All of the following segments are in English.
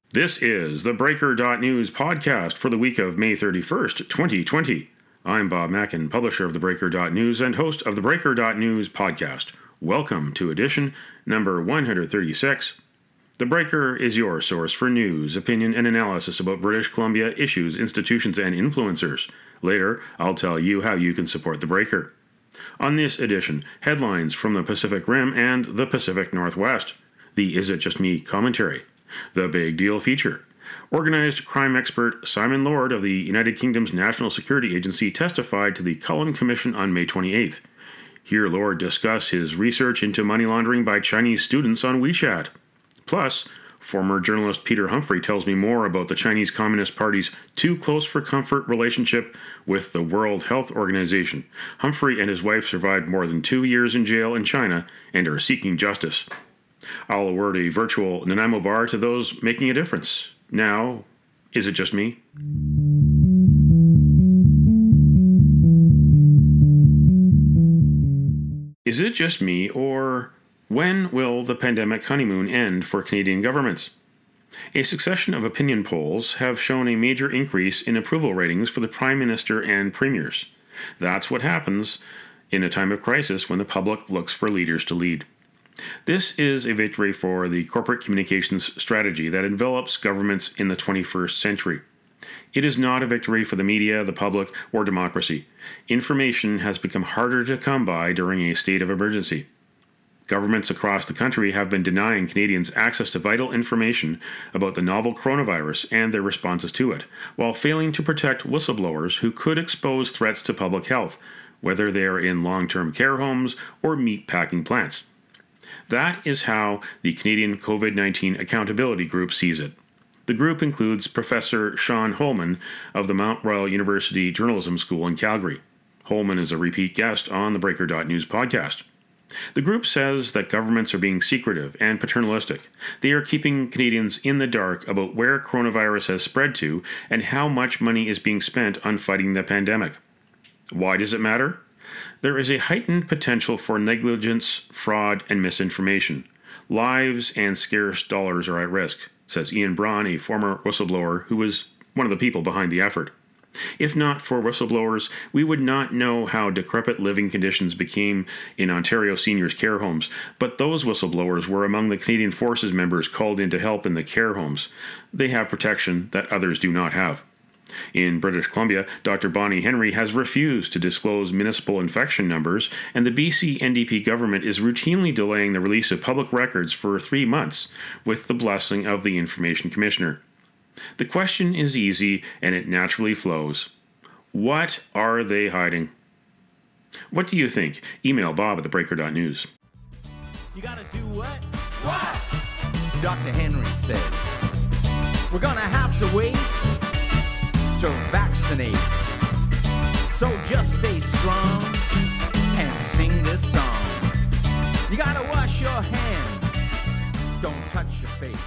This is the Breaker.News podcast for the week of May 31st, 2020. I'm Bob Mackin, publisher of the Breaker.News and host of the Breaker.News podcast. Welcome to edition number 136. The Breaker is your source for news, opinion, and analysis about British Columbia issues, institutions, and influencers. Later, I'll tell you how you can support the Breaker. On this edition, headlines from the Pacific Rim and the Pacific Northwest. The Is It Just Me commentary. The Big Deal feature. Organized crime expert Simon Lord of the United Kingdom's National Security Agency testified to the Cullen Commission on May 28th. Hear Lord discuss his research into money laundering by Chinese students on WeChat. Plus, former journalist Peter Humphrey tells me more about the Chinese Communist Party's too close for comfort relationship with the World Health Organization. Humphrey and his wife survived more than 2 years in jail in China and are seeking justice. I'll award a virtual Nanaimo bar to those making a difference. Now, is it just me? Is it just me, or when will the pandemic honeymoon end for Canadian governments? A succession of opinion polls have shown a major increase in approval ratings for the Prime Minister and Premiers. That's what happens in a time of crisis when the public looks for leaders to lead. This is a victory for the corporate communications strategy that envelops governments in the 21st century. It is not a victory for the media, the public, or democracy. Information has become harder to come by during a state of emergency. Governments across the country have been denying Canadians access to vital information about the novel coronavirus and their responses to it, while failing to protect whistleblowers who could expose threats to public health, whether they are in long-term care homes or meat-packing plants. That is how the Canadian COVID-19 Accountability Group sees it. The group includes Professor Sean Holman of the Mount Royal University Journalism School in Calgary. Holman is a repeat guest on the Breaker.News podcast. The group says that governments are being secretive and paternalistic. They are keeping Canadians in the dark about where coronavirus has spread to and how much money is being spent on fighting the pandemic. Why does it matter? There is a heightened potential for negligence, fraud, and misinformation. Lives and scarce dollars are at risk, says Ian Braun, a former whistleblower who was one of the people behind the effort. If not for whistleblowers, we would not know how decrepit living conditions became in Ontario seniors' care homes, but those whistleblowers were among the Canadian Forces members called in to help in the care homes. They have protection that others do not have. In British Columbia, Dr. Bonnie Henry has refused to disclose municipal infection numbers, and the BC NDP government is routinely delaying the release of public records for 3 months with the blessing of the Information Commissioner. The question is easy, and it naturally flows. What are they hiding? What do you think? Email Bob at thebreaker.news. You gotta do what? What? Dr. Henry said, we're gonna have to wait to vaccinate. So just stay strong and sing this song. You gotta wash your hands. Don't touch your face.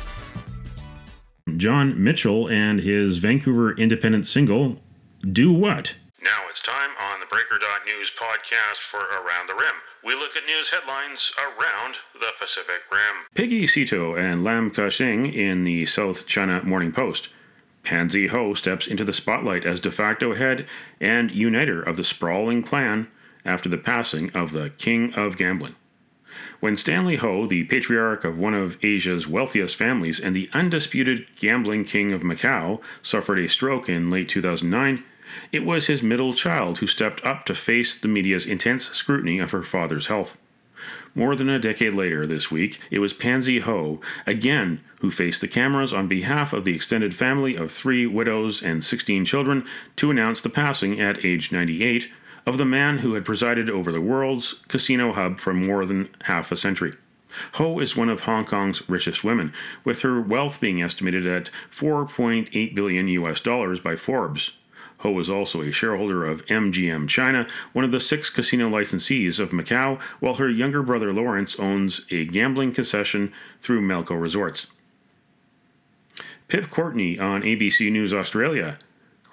John Mitchell and his Vancouver Independent single, Do What? Now it's time on the Breaker.News podcast for Around the Rim. We look at news headlines around the Pacific Rim. Peggy Sito and Lam Ka-shing in the South China Morning Post. Pansy Ho steps into the spotlight as de facto head and uniter of the sprawling clan after the passing of the King of Gambling. When Stanley Ho, the patriarch of one of Asia's wealthiest families and the undisputed gambling king of Macau, suffered a stroke in late 2009, it was his middle child who stepped up to face the media's intense scrutiny of her father's health. More than a decade later this week, it was Pansy Ho, again, who faced the cameras on behalf of the extended family of 3 widows and 16 children to announce the passing at age 98 of the man who had presided over the world's casino hub for more than half a century. Ho is one of Hong Kong's richest women, with her wealth being estimated at $4.8 billion by Forbes. Ho is also a shareholder of MGM China, one of the 6 casino licensees of Macau, while her younger brother Lawrence owns a gambling concession through Melco Resorts. Pip Courtney on ABC News Australia.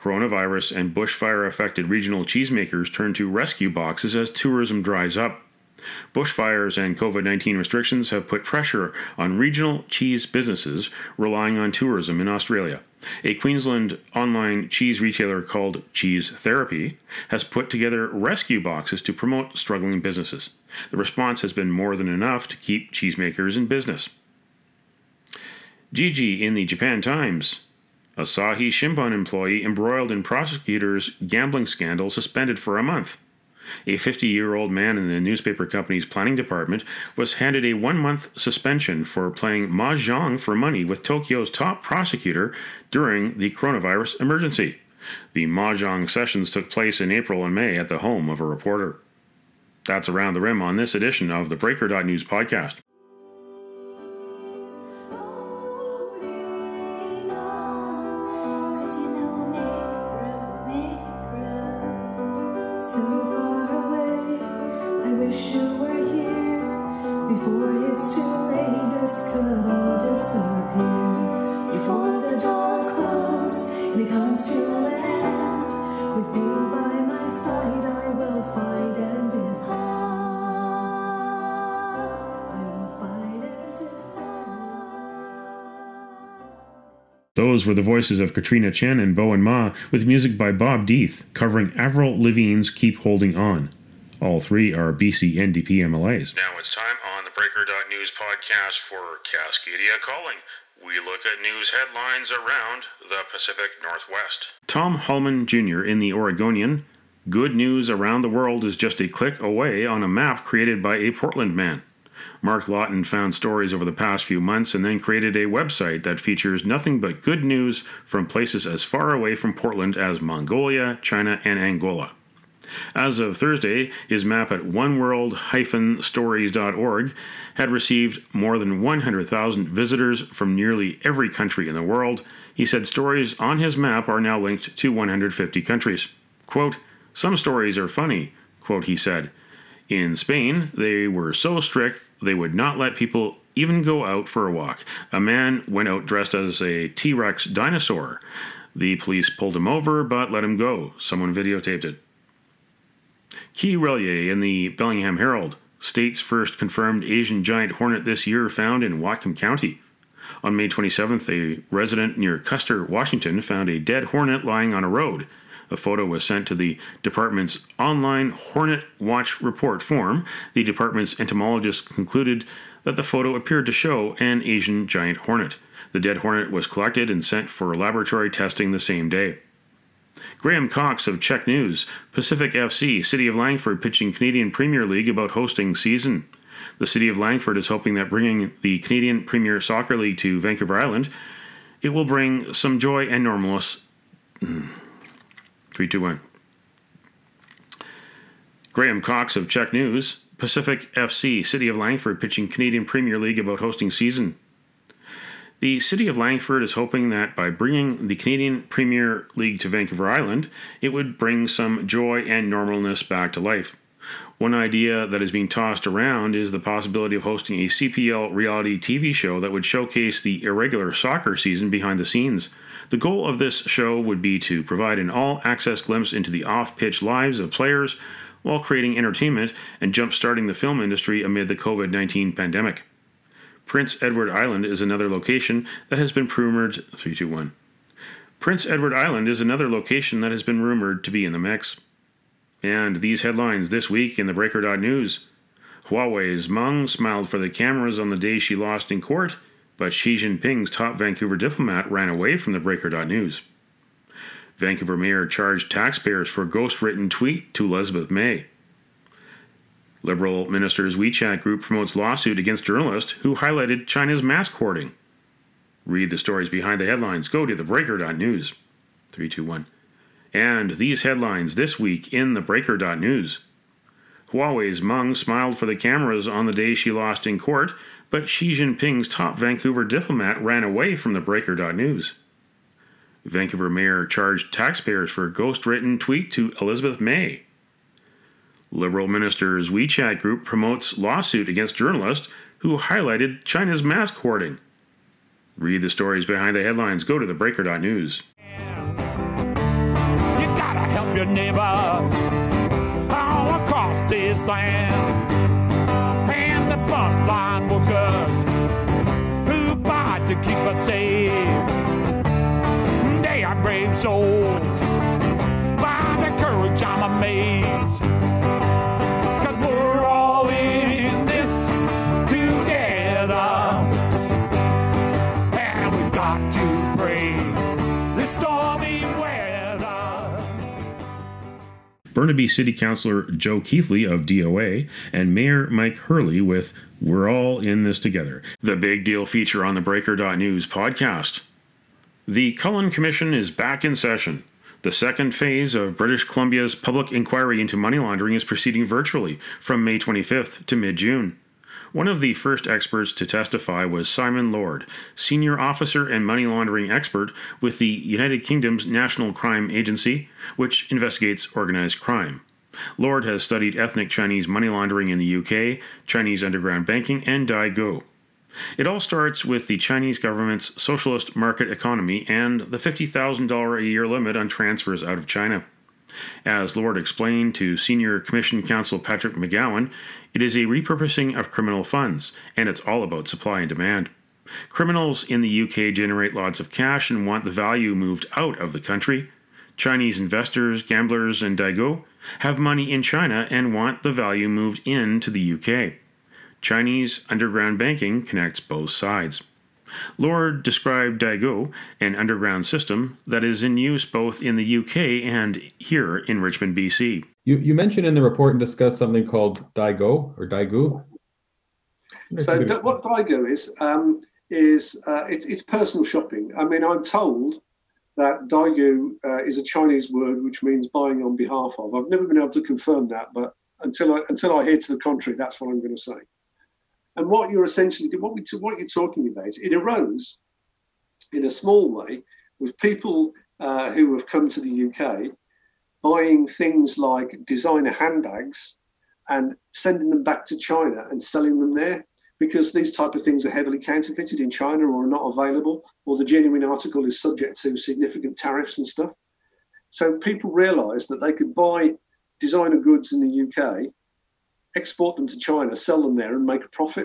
Coronavirus and bushfire-affected regional cheesemakers turn to rescue boxes as tourism dries up. Bushfires and COVID-19 restrictions have put pressure on regional cheese businesses relying on tourism in Australia. A Queensland online cheese retailer called Cheese Therapy has put together rescue boxes to promote struggling businesses. The response has been more than enough to keep cheesemakers in business. Gigi in the Japan Times. Asahi Shimbun employee embroiled in prosecutor's gambling scandal suspended for a month. A 50-year-old man in the newspaper company's planning department was handed a 1-month suspension for playing mahjong for money with Tokyo's top prosecutor during the coronavirus emergency. The mahjong sessions took place in April and May at the home of a reporter. That's Around the Rim on this edition of the Breaker.News podcast. Before it's too late, this could all disappear. Before the door's closed and it comes to an end, with you by my side, I will fight and defend. I will fight and defend. Those were the voices of Katrina Chen and Bowen Ma, with music by Bob Deeth, covering Avril Lavigne's Keep Holding On. All three are BC NDP MLAs. Now it's time on the Breaker.News podcast for Cascadia Calling. We look at news headlines around the Pacific Northwest. Tom Hallman Jr. in the Oregonian. Good news around the world is just a click away on a map created by a Portland man. Mark Lawton found stories over the past few months and then created a website that features nothing but good news from places as far away from Portland as Mongolia, China, and Angola. As of Thursday, his map at oneworld-stories.org had received more than 100,000 visitors from nearly every country in the world. He said stories on his map are now linked to 150 countries. Quote, "Some stories are funny," quote, he said. In Spain, they were so strict they would not let people even go out for a walk. A man went out dressed as a T-Rex dinosaur. The police pulled him over but let him go. Someone videotaped it. Key Relier in the Bellingham Herald. State's first confirmed Asian giant hornet this year found in Whatcom County. On May 27th, a resident near Custer, Washington, found a dead hornet lying on a road. A photo was sent to the department's online Hornet Watch report form. The department's entomologist concluded that the photo appeared to show an Asian giant hornet. The dead hornet was collected and sent for laboratory testing the same day. Graham Cox of Czech News. Pacific FC, City of Langford pitching Canadian Premier League about hosting season. The City of Langford is hoping that bringing the Canadian Premier Soccer League to Vancouver Island, it will bring some joy and normalness. 3, 2, 1. Graham Cox of Czech News. Pacific FC, City of Langford pitching Canadian Premier League about hosting season. The City of Langford is hoping that by bringing the Canadian Premier League to Vancouver Island, it would bring some joy and normalness back to life. One idea that is being tossed around is the possibility of hosting a CPL reality TV show that would showcase the irregular soccer season behind the scenes. The goal of this show would be to provide an all-access glimpse into the off-pitch lives of players while creating entertainment and jump-starting the film industry amid the COVID-19 pandemic. Prince Edward Island is another location that has been rumored. 3, 2, 1. Prince Edward Island is another location that has been rumored to be in the mix. And these headlines this week in the Breaker.News. Huawei's Meng smiled for the cameras on the day she lost in court, but Xi Jinping's top Vancouver diplomat ran away from the Breaker.News. Vancouver mayor charged taxpayers for ghost-written tweet to Elizabeth May. Liberal minister's WeChat group promotes lawsuit against journalist who highlighted China's mask hoarding. Read the stories behind the headlines. Go to thebreaker.news. 3, 2, 1. And these headlines this week in the Breaker.News. Huawei's Meng smiled for the cameras on the day she lost in court, but Xi Jinping's top Vancouver diplomat ran away from the Breaker.News. Vancouver mayor charged taxpayers for ghost-written tweet to Elizabeth May. Liberal minister's WeChat group promotes lawsuit against journalist who highlighted China's mask hoarding. Read the stories behind the headlines. Go to thebreaker.news. You gotta help your neighbors all across this land. to keep us safe. They are brave souls. By their courage I'm amazed. 'Cause we're all in this together. And we've got to brave this stormy weather. Burnaby City Councillor Joe Keithley of DOA and Mayor Mike Hurley with We're All in This Together, the big deal feature on the Breaker.News podcast. The Cullen Commission is back in session. The second phase of British Columbia's public inquiry into money laundering is proceeding virtually from May 25th to mid-June. One of the first experts to testify was Simon Lord, senior officer and money laundering expert with the United Kingdom's National Crime Agency, which investigates organized crime. Lord has studied ethnic Chinese money laundering in the UK, Chinese underground banking, and Daigou. It all starts with the Chinese government's socialist market economy and the $50,000 a year limit on transfers out of China. As Lord explained to Senior Commission Counsel Patrick McGowan, it is a repurposing of criminal funds, and it's all about supply and demand. Criminals in the UK generate lots of cash and want the value moved out of the country. Chinese investors, gamblers, and Daigou have money in China and want the value moved into the UK. Chinese underground banking connects both sides. Lord described Daigou, an underground system that is in use both in the UK and here in Richmond, BC. You mentioned in the report and discussed something called Daigou or Daigou. So what Daigou is it's personal shopping. I mean, I'm told that Daigou is a Chinese word which means buying on behalf of. I've never been able to confirm that, but until I hear to the contrary, that's what I'm going to say. And what you're essentially what you're talking about, it arose in a small way with people who have come to the UK buying things like designer handbags and sending them back to China and selling them there, because these type of things are heavily counterfeited in China or are not available, or the genuine article is subject to significant tariffs and stuff. So people realised that they could buy designer goods in the UK, export them to China, sell them there and make a profit.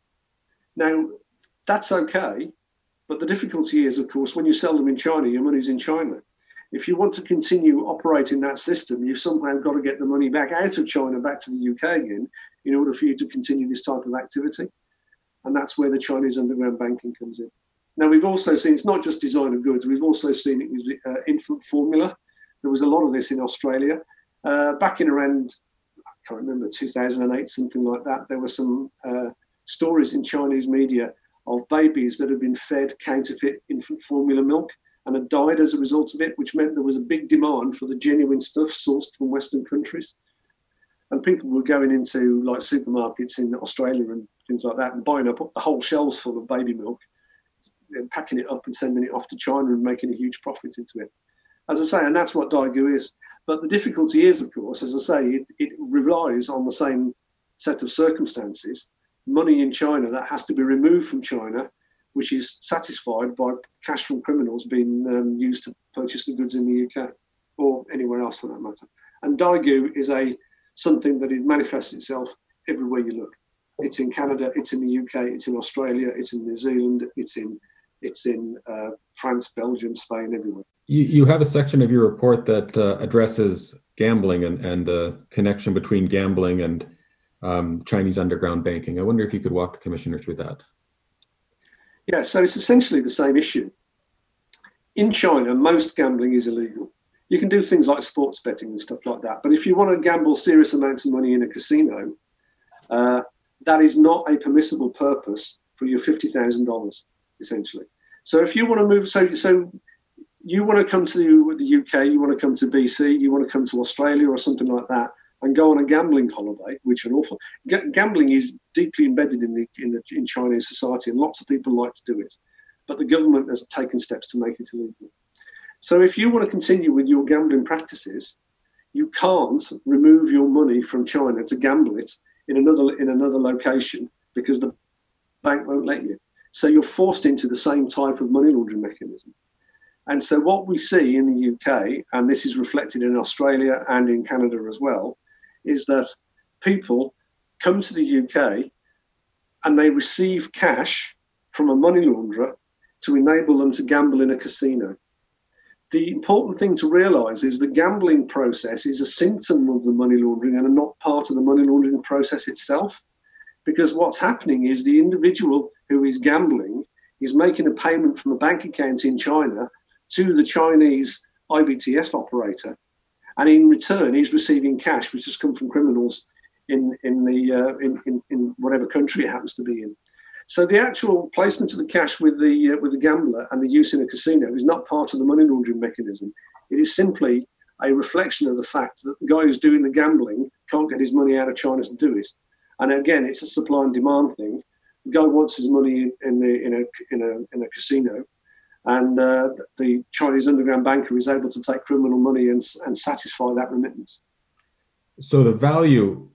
Now, that's okay, but the difficulty is, of course, when you sell them in China, your money's in China. If you want to continue operating that system, you've somehow got to get the money back out of China, back to the UK again, in order for you to continue this type of activity. And that's where the Chinese underground banking comes in. Now, we've also seen, it's not just designer goods, we've also seen it with infant formula. There was a lot of this in Australia. Back in around, I can't remember, 2008, something like that, there were some stories in Chinese media of babies that had been fed counterfeit infant formula milk and had died as a result of it, which meant there was a big demand for the genuine stuff sourced from Western countries. And people were going into like supermarkets in Australia and things like that and buying up the whole shelves full of baby milk and packing it up and sending it off to China and making a huge profit into it. As I say, and that's what Daigou is. But the difficulty is, of course, as I say, it relies on the same set of circumstances. Money in China that has to be removed from China, which is satisfied by cash from criminals being used to purchase the goods in the UK or anywhere else for that matter. And Daigou is something that it manifests itself everywhere you look. It's in Canada, it's in the UK, it's in Australia, it's in New Zealand, it's in France, Belgium, Spain, everywhere. You have a section of your report that addresses gambling and the connection between gambling and Chinese underground banking. I wonder if you could walk the commissioner through that. Yeah, so it's essentially the same issue. In China, most gambling is illegal. You can do things like sports betting and stuff like that. But if you want to gamble serious amounts of money in a casino, that is not a permissible purpose for your $50,000, essentially. So if you want to move, so you want to come to the UK, you want to come to BC, you want to come to Australia or something like that, and go on a gambling holiday, which are awful. Gambling is deeply embedded in Chinese society, and lots of people like to do it. But the government has taken steps to make it illegal. So if you want to continue with your gambling practices, you can't remove your money from China to gamble it in another location because the bank won't let you. So you're forced into the same type of money laundering mechanism. And so what we see in the UK, and this is reflected in Australia and in Canada as well, is that people come to the UK and they receive cash from a money launderer to enable them to gamble in a casino. The important thing to realise is the gambling process is a symptom of the money laundering and not part of the money laundering process itself. Because what's happening is the individual who is gambling is making a payment from a bank account in China to the Chinese IBTS operator, and in return he's receiving cash which has come from criminals in whatever country it happens to be in. So the actual placement of the cash with the gambler and the use in a casino is not part of the money laundering mechanism. It is simply a reflection of the fact that the guy who's doing the gambling can't get his money out of China to do it. And again, it's a supply and demand thing. The guy wants his money in a casino, and the Chinese underground banker is able to take criminal money and satisfy that remittance. So the value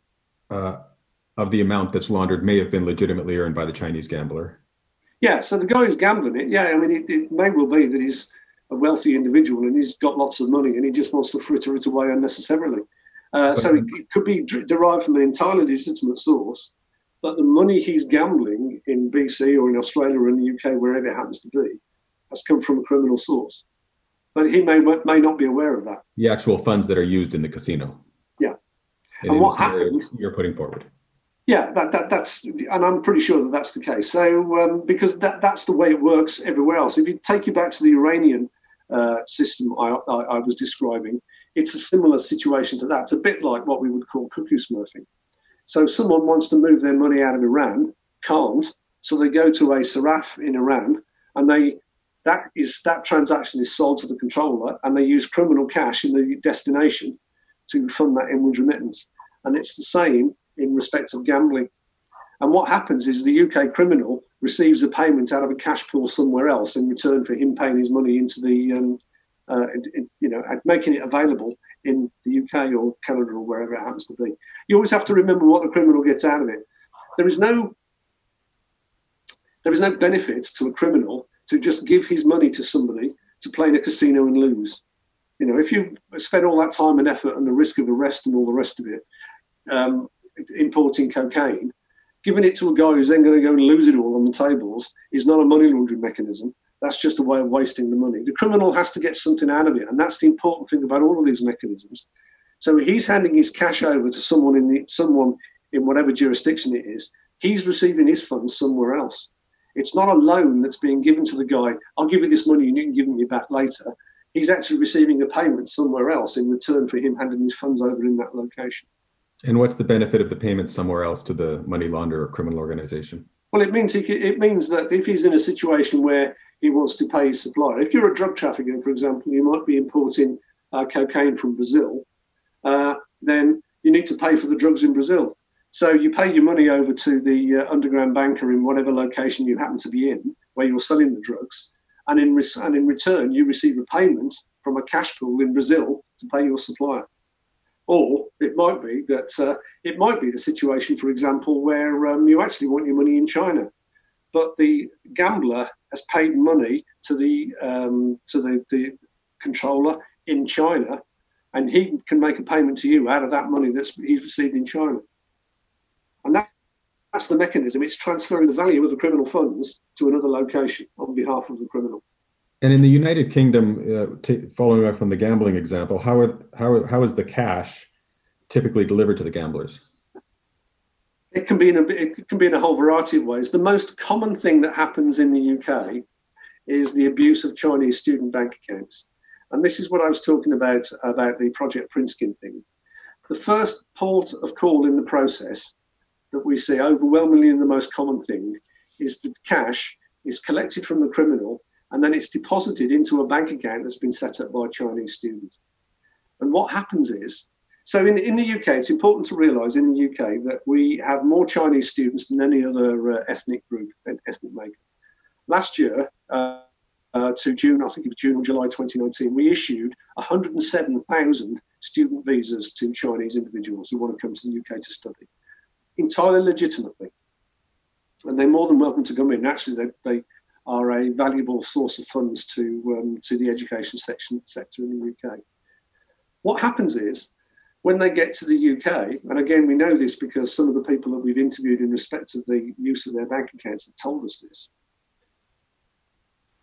of the amount that's laundered may have been legitimately earned by the Chinese gambler. Yeah, so the guy who's gambling it, yeah, I mean, it may well be that he's a wealthy individual and he's got lots of money and he just wants to fritter it away unnecessarily. So it could be derived from an entirely legitimate source, but the money he's gambling in BC or in Australia or in the UK, wherever it happens to be, has come from a criminal source. But he may not be aware of that. The actual funds that are used in the casino. Yeah. And what happens you're putting forward. Yeah, that's, and I'm pretty sure that that's the case. So because that's the way it works everywhere else. If you take you back to the Iranian system I was describing, it's a similar situation to that. It's a bit like what we would call cuckoo smurfing. So someone wants to move their money out of Iran, can't, so they go to a saraf in Iran, and that transaction is sold to the controller, and they use criminal cash in the destination to fund that inward remittance. And it's the same in respect of gambling. And what happens is the UK criminal receives a payment out of a cash pool somewhere else in return for him paying his money into the, making it available in the UK or Canada or wherever it happens to be. You always have to remember what the criminal gets out of it. There is no benefit to a criminal to just give his money to somebody to play in a casino and lose. You know, if you spend all that time and effort and the risk of arrest and all the rest of it, importing cocaine, giving it to a guy who's then going to go and lose it all on the tables is not a money laundering mechanism. That's just a way of wasting the money. The criminal has to get something out of it, and that's the important thing about all of these mechanisms. So he's handing his cash over to someone in whatever jurisdiction it is. He's receiving his funds somewhere else. It's not a loan that's being given to the guy. I'll give you this money and you can give me back later. He's actually receiving a payment somewhere else in return for him handing his funds over in that location. And what's the benefit of the payment somewhere else to the money launderer or criminal organization? Well, it means that if he's in a situation where he wants to pay his supplier, if you're a drug trafficker, for example, you might be importing cocaine from Brazil, then you need to pay for the drugs in Brazil. So you pay your money over to the underground banker in whatever location you happen to be in, where you're selling the drugs, and in return you receive a payment from a cash pool in Brazil to pay your supplier. Or it might be that the situation, for example, where you actually want your money in China, but the gambler has paid money to the controller in China, and he can make a payment to you out of that money that he's received in China. And that's the mechanism. It's transferring the value of the criminal funds to another location on behalf of the criminal. And in the United Kingdom, following up from the gambling example, how is the cash typically delivered to the gamblers? It can be in a whole variety of ways. The most common thing that happens in the UK is the abuse of Chinese student bank accounts. And this is what I was talking about the Project Princekin thing. The first port of call in the process that we see overwhelmingly, and the most common thing, is that cash is collected from the criminal and then it's deposited into a bank account that's been set up by a Chinese student. And what happens is, so in the UK, it's important to realise in the UK that we have more Chinese students than any other ethnic group, ethnic makeup. Last year, to June, I think it was June or July 2019, we issued 107,000 student visas to Chinese individuals who want to come to the UK to study, entirely legitimately. And they're more than welcome to come in. Actually, they are a valuable source of funds to the education sector in the UK. What happens is, when they get to the UK, and again, we know this because some of the people that we've interviewed in respect of the use of their bank accounts have told us this,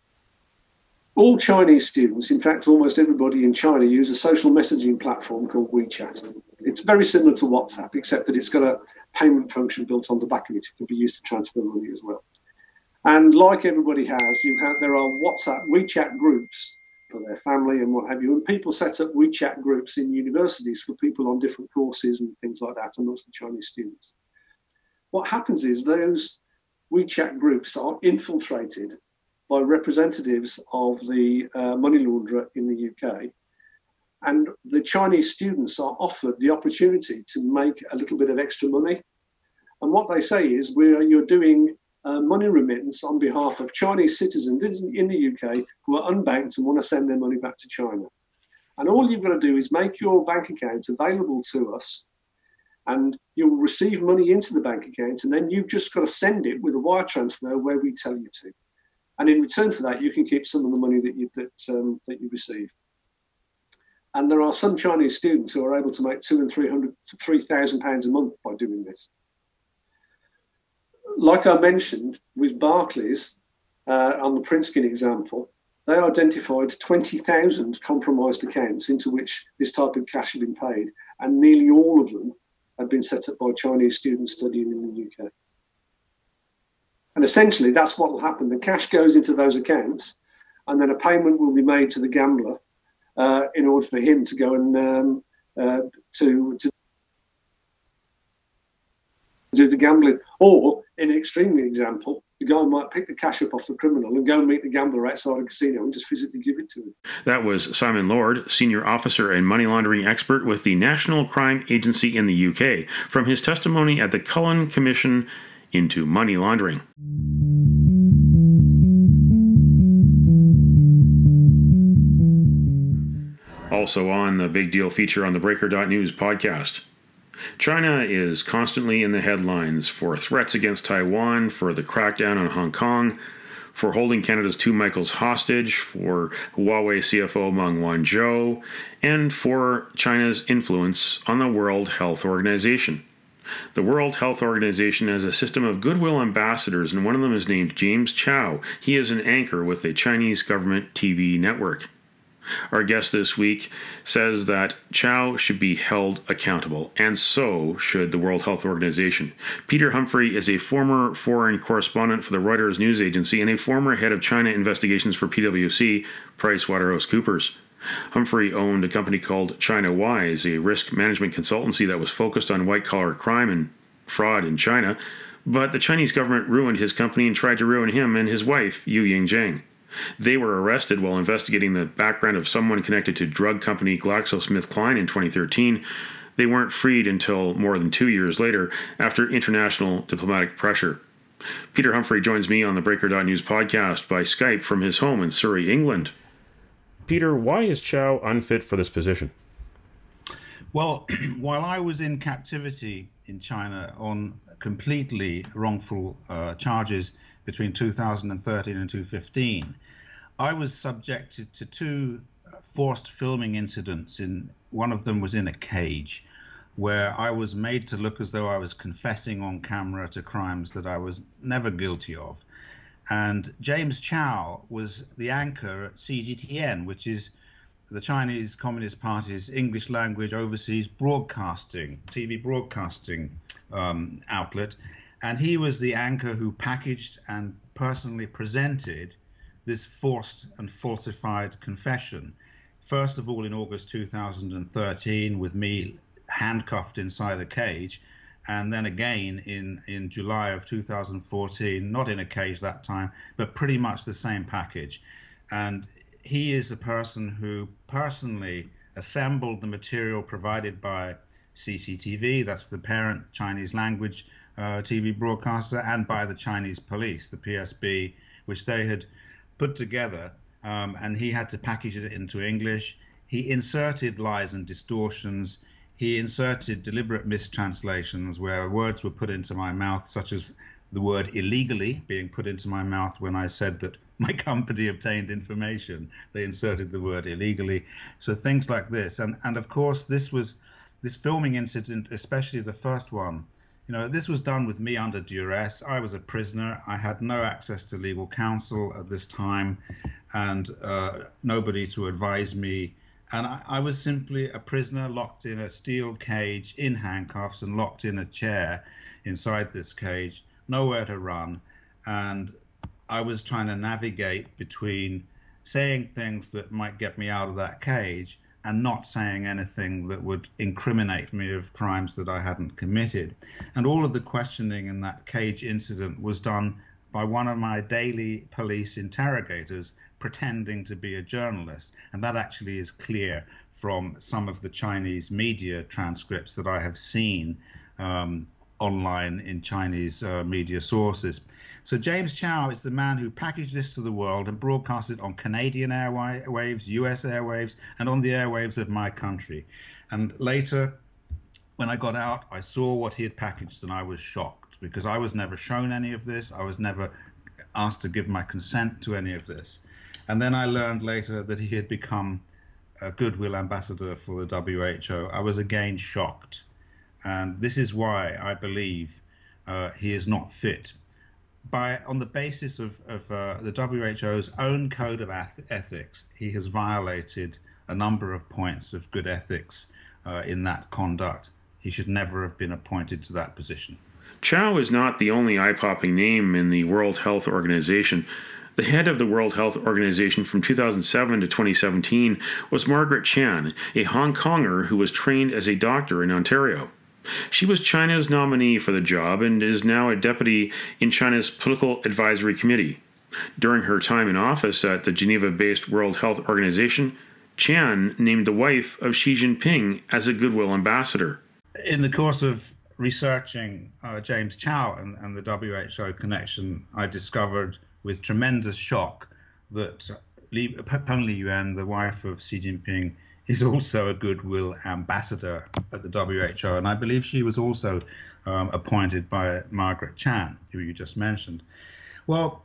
all Chinese students, in fact, almost everybody in China, use a social messaging platform called WeChat. It's very similar to WhatsApp, except that it's got a payment function built on the back of it. It can be used to transfer money as well. And like everybody has, there are WeChat groups for their family and what have you. And people set up WeChat groups in universities for people on different courses and things like that amongst the Chinese students. What happens is those WeChat groups are infiltrated by representatives of the money launderer in the UK. And the Chinese students are offered the opportunity to make a little bit of extra money. And what they say is, you're doing money remittance on behalf of Chinese citizens in the UK who are unbanked and want to send their money back to China. And all you've got to do is make your bank account available to us, and you'll receive money into the bank account, and then you've just got to send it with a wire transfer where we tell you to. And in return for that, you can keep some of the money that you receive. And there are some Chinese students who are able to make £200 to £3,000 a month by doing this. Like I mentioned with Barclays, on the Princekin example, they identified 20,000 compromised accounts into which this type of cash had been paid, and nearly all of them had been set up by Chinese students studying in the UK. And essentially, that's what will happen. The cash goes into those accounts, and then a payment will be made to the gambler in order for him to go and to do the gambling. Or, in an extreme example, the guy might pick the cash up off the criminal and go and meet the gambler outside a casino and just physically give it to him. That was Simon Lord, Senior Officer and Money Laundering Expert with the National Crime Agency in the UK, from his testimony at the Cullen Commission into Money Laundering. Also on the Big Deal feature on the Breaker.News podcast. China is constantly in the headlines for threats against Taiwan, for the crackdown on Hong Kong, for holding Canada's two Michaels hostage, for Huawei CFO Meng Wanzhou, and for China's influence on the World Health Organization. The World Health Organization has a system of goodwill ambassadors, and one of them is named James Chow. He is an anchor with a Chinese government TV network. Our guest this week says that Chow should be held accountable, and so should the World Health Organization. Peter Humphrey is a former foreign correspondent for the Reuters news agency and a former head of China investigations for PwC, PricewaterhouseCoopers. Humphrey owned a company called China Wise, a risk management consultancy that was focused on white-collar crime and fraud in China, but the Chinese government ruined his company and tried to ruin him and his wife, Yu Yingjiang. They were arrested while investigating the background of someone connected to drug company GlaxoSmithKline in 2013. They weren't freed until more than 2 years later after international diplomatic pressure. Peter Humphrey joins me on the Breaker.News podcast by Skype from his home in Surrey, England. Peter, why is Chow unfit for this position? Well, while I was in captivity in China on completely wrongful charges between 2013 and 2015, I was subjected to two forced filming incidents. One of them was in a cage, where I was made to look as though I was confessing on camera to crimes that I was never guilty of. And James Chow was the anchor at CGTN, which is the Chinese Communist Party's English language overseas broadcasting, TV broadcasting outlet. And he was the anchor who packaged and personally presented this forced and falsified confession. First of all, in August 2013, with me handcuffed inside a cage, and then again in July of 2014, not in a cage that time, but pretty much the same package. And he is the person who personally assembled the material provided by CCTV, that's the parent Chinese language TV broadcaster, and by the Chinese police, the PSB, which they had put together, and he had to package it into English. He inserted lies and distortions. He inserted deliberate mistranslations where words were put into my mouth, such as the word illegally being put into my mouth when I said that my company obtained information. They inserted the word illegally. So things like this. And of course, this filming incident, especially the first one, this was done with me under duress. I was a prisoner. I had no access to legal counsel at this time. and nobody to advise me. And I was simply a prisoner locked in a steel cage in handcuffs and locked in a chair inside this cage, nowhere to run. And I was trying to navigate between saying things that might get me out of that cage and not saying anything that would incriminate me of crimes that I hadn't committed. And all of the questioning in that cage incident was done by one of my daily police interrogators pretending to be a journalist. And that actually is clear from some of the Chinese media transcripts that I have seen online in Chinese media sources. So James Chow is the man who packaged this to the world and broadcast it on Canadian airwaves, US airwaves, and on the airwaves of my country. And later, when I got out, I saw what he had packaged and I was shocked, because I was never shown any of this. I was never asked to give my consent to any of this. And then I learned later that he had become a goodwill ambassador for the WHO. I was again shocked. And this is why I believe he is not fit. On the basis of the WHO's own code of ethics, he has violated a number of points of good ethics in that conduct. He should never have been appointed to that position. Chow is not the only eye-popping name in the World Health Organization. The head of the World Health Organization from 2007 to 2017 was Margaret Chan, a Hong Konger who was trained as a doctor in Ontario. She was China's nominee for the job and is now a deputy in China's Political Advisory Committee. During her time in office at the Geneva-based World Health Organization, Chan named the wife of Xi Jinping as a goodwill ambassador. In the course of researching James Chow and the WHO connection, I discovered with tremendous shock that Peng Liyuan, the wife of Xi Jinping, is also a goodwill ambassador at the WHO. And I believe she was also appointed by Margaret Chan, who you just mentioned. Well,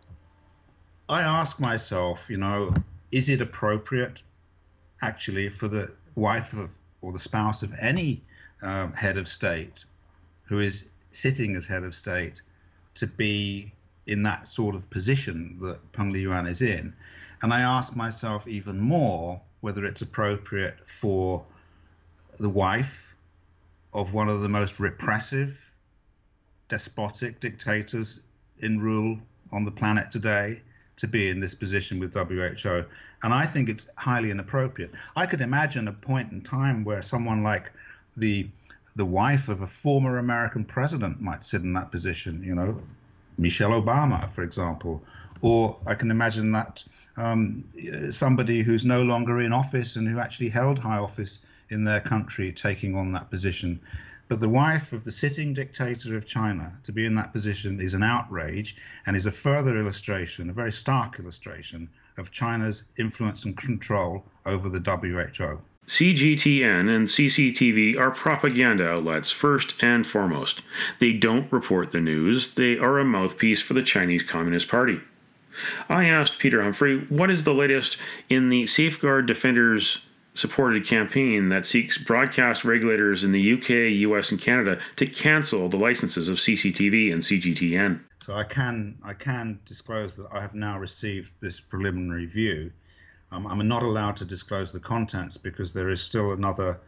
I ask myself, is it appropriate actually for the wife of or the spouse of any head of state who is sitting as head of state to be in that sort of position that Peng Liyuan is in? And I ask myself even more whether it's appropriate for the wife of one of the most repressive, despotic dictators in rule on the planet today to be in this position with WHO. And I think it's highly inappropriate. I could imagine a point in time where someone like the wife of a former American president might sit in that position, Michelle Obama, for example. Or I can imagine that somebody who's no longer in office and who actually held high office in their country taking on that position. But the wife of the sitting dictator of China to be in that position is an outrage and is a further illustration, a very stark illustration, of China's influence and control over the WHO. CGTN and CCTV are propaganda outlets first and foremost. They don't report the news. They are a mouthpiece for the Chinese Communist Party. I asked Peter Humphrey what is the latest in the Safeguard Defenders supported campaign that seeks broadcast regulators in the UK, US, and Canada to cancel the licenses of CCTV and CGTN. So I can disclose that I have now received this preliminary view. I'm not allowed to disclose the contents because there is still another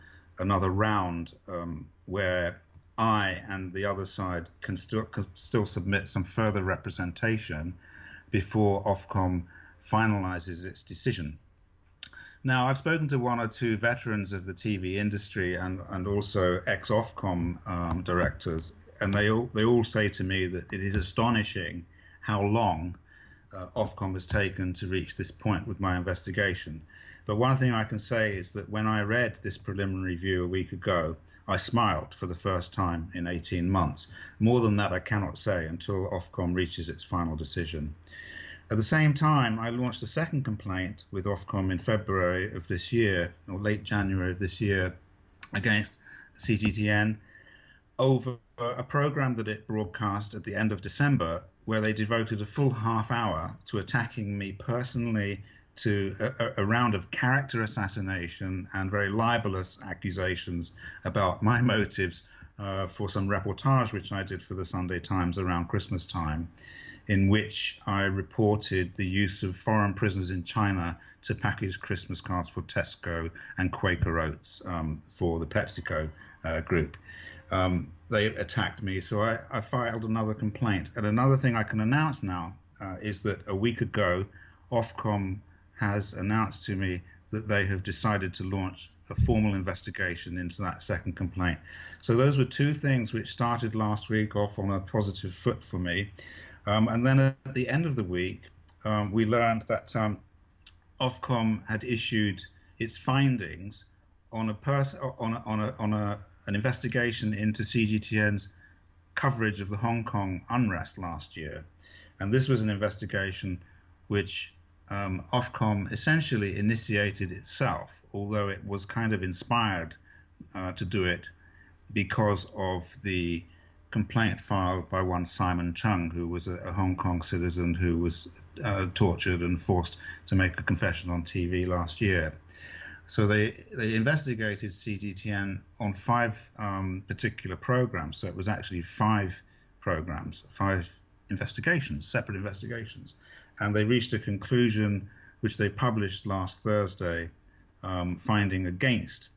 round where I and the other side can still submit some further representation before Ofcom finalizes its decision. Now, I've spoken to one or two veterans of the TV industry and also ex-Ofcom directors, and they all say to me that it is astonishing how long Ofcom has taken to reach this point with my investigation. But one thing I can say is that when I read this preliminary review a week ago, I smiled for the first time in 18 months. More than that, I cannot say until Ofcom reaches its final decision. At the same time, I launched a second complaint with Ofcom in February of this year, or late January of this year, against CGTN over a program that it broadcast at the end of December, where they devoted a full half hour to attacking me personally, to a round of character assassination and very libelous accusations about my motives for some reportage which I did for the Sunday Times around Christmas time. in which I reported the use of foreign prisoners in China to package Christmas cards for Tesco and Quaker Oats for the PepsiCo group. They attacked me, so I filed another complaint. And another thing I can announce now is that a week ago, Ofcom has announced to me that they have decided to launch a formal investigation into that second complaint. So those were two things which started last week off on a positive foot for me. And then at the end of the week, we learned that Ofcom had issued its findings on an investigation into CGTN's coverage of the Hong Kong unrest last year. And this was an investigation which Ofcom essentially initiated itself, although it was kind of inspired to do it because of the complaint filed by one Simon Chung, who was a Hong Kong citizen who was tortured and forced to make a confession on TV last year. So they investigated CGTN on 5 particular programs. So it was actually 5 programs, 5 investigations, separate investigations. And they reached a conclusion which they published last Thursday, finding against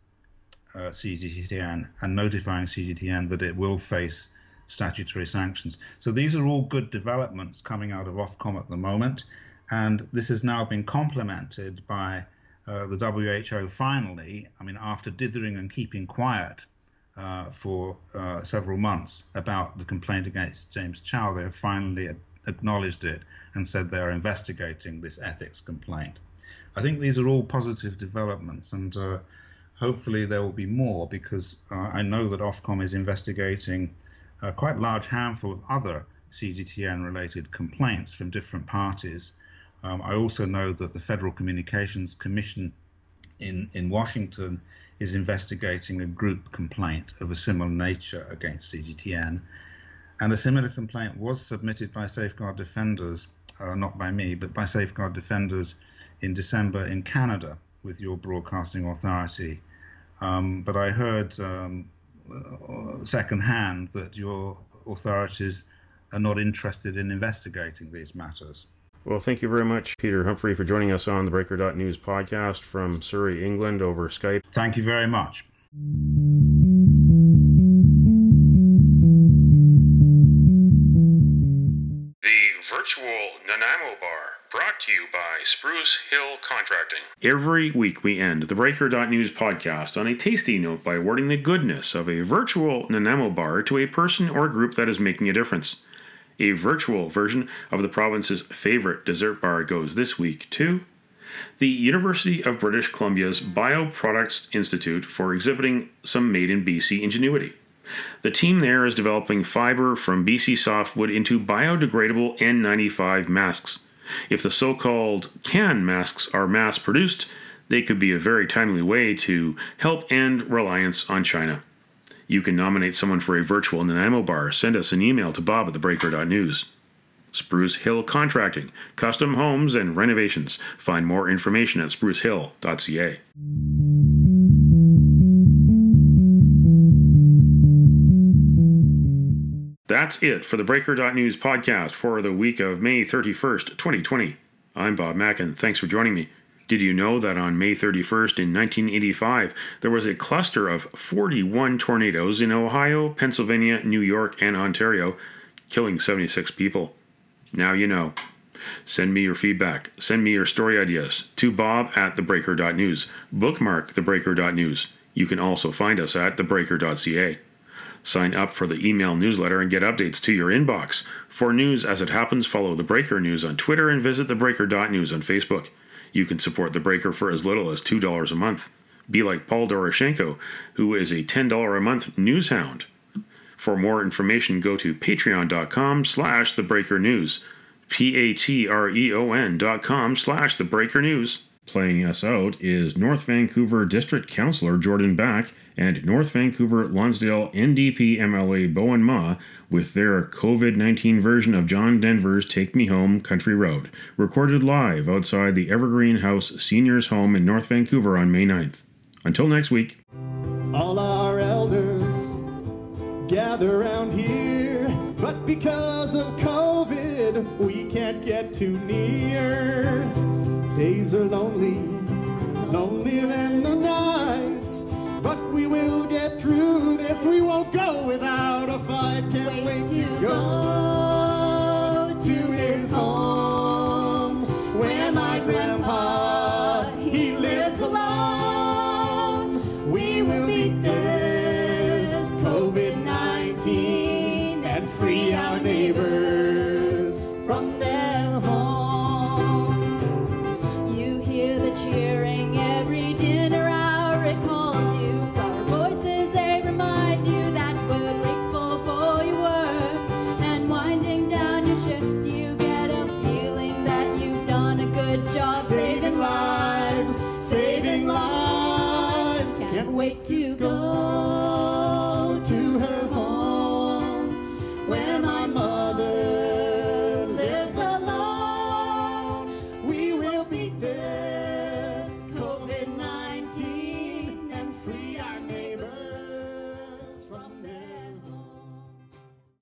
CGTN and notifying CGTN that it will face statutory sanctions. So these are all good developments coming out of Ofcom at the moment. And this has now been complemented by the WHO finally, I mean, after dithering and keeping quiet for several months about the complaint against James Chow, they have finally acknowledged it and said they are investigating this ethics complaint. I think these are all positive developments, and hopefully there will be more, because I know that Ofcom is investigating a quite large handful of other CGTN-related complaints from different parties. I also know that the Federal Communications Commission in Washington is investigating a group complaint of a similar nature against CGTN. And a similar complaint was submitted by Safeguard Defenders, not by me, but by Safeguard Defenders in December in Canada with your broadcasting authority. But I heard secondhand that your authorities are not interested in investigating these matters. Well, thank you very much, Peter Humphrey, for joining us on the Breaker.News podcast from Surrey, England, over Skype. Thank you very much. The virtual Nanaimo Bar, brought to you by Spruce Hill Contracting. Every week we end the Breaker.News podcast on a tasty note by awarding the goodness of a virtual Nanaimo Bar to a person or group that is making a difference. A virtual version of the province's favorite dessert bar goes this week to the University of British Columbia's Bioproducts Institute for exhibiting some made in BC ingenuity. The team there is developing fiber from BC softwood into biodegradable N95 masks. If the so-called can masks are mass-produced, they could be a very timely way to help end reliance on China. You can nominate someone for a virtual Nanaimo bar. Send us an email to bob@thebreaker.news. Spruce Hill Contracting, custom homes and renovations. Find more information at sprucehill.ca. That's it for the Breaker.News podcast for the week of May 31st, 2020. I'm Bob Mackin. Thanks for joining me. Did you know that on May 31st in 1985, there was a cluster of 41 tornadoes in Ohio, Pennsylvania, New York, and Ontario, killing 76 people? Now you know. Send me your feedback. Send me your story ideas to bob@thebreaker.news. Bookmark thebreaker.news. You can also find us at thebreaker.ca. Sign up for the email newsletter and get updates to your inbox. For news as it happens, follow The Breaker News on Twitter and visit thebreaker.news on Facebook. You can support The Breaker for as little as $2 a month. Be like Paul Doroshenko, who is a $10 a month news hound. For more information, go to patreon.com/thebreakernews. patreon.com/thebreakernews. Playing us out is North Vancouver District Councillor Jordan Back and North Vancouver Lonsdale NDP MLA Bowen Ma with their COVID-19 version of John Denver's Take Me Home Country Road, recorded live outside the Evergreen House Seniors Home in North Vancouver on May 9th. Until next week. All our elders gather around here, but because of COVID, we can't get too near. Days are lonely, lonelier than the nights, but we will get through this. We won't go without a fight. Can't wait to go to his home, where my grandpa